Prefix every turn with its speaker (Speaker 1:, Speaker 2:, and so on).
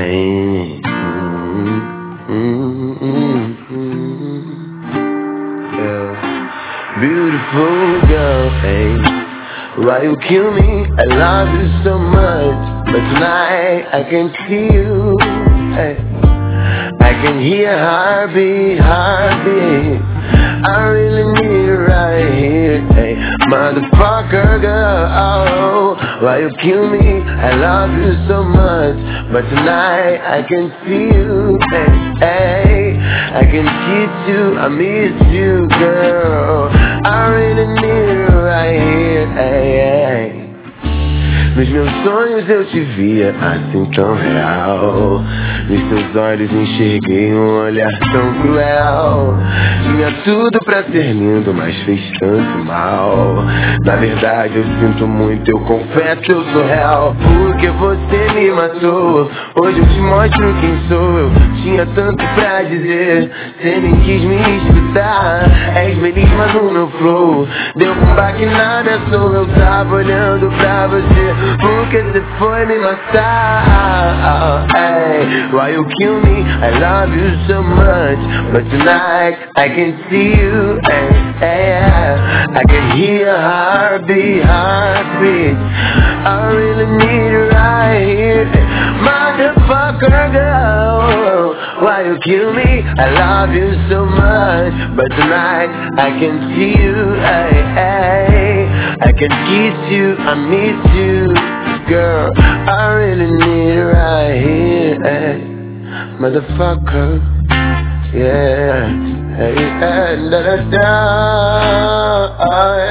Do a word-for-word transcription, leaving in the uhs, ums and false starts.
Speaker 1: Hey. Mm, mm, mm. Yeah. Beautiful girl, hey. Why you kill me? I love you so much, but tonight I can see you. Hey. I can hear heartbeat, heartbeat. I really need it right here. Hey, motherfucker girl, oh, why you kill me? I love you so much, but tonight I can see you. Hey, hey, I can kiss you, I miss you, girl. I really need it right here. Hey, hey. Nos meus sonhos eu te via assim tão real. Nos teus olhos enxerguei um olhar tão cruel. Tinha tudo pra ser lindo, mas fez tanto mal. Na verdade eu sinto muito, eu confesso eu sou real. Porque você me matou. Hoje eu te mostro quem sou. Eu tinha tanto pra dizer, cê nem quis me escutar. És feliz mas no meu flow deu um baque nada sou. Eu tava olhando pra você porque você foi me matar. Hey, why you kill me? I love you so much, but tonight I can see you. Hey, hey, I can hear heartbeat, heartbeat. I really need it right here. Motherfucker girl, why you kill me? I love you so much, but tonight I can see you. Hey, hey, I can kiss you, I miss you. Girl, I really need it right here, hey, motherfucker, yeah, hey, hey, da da da,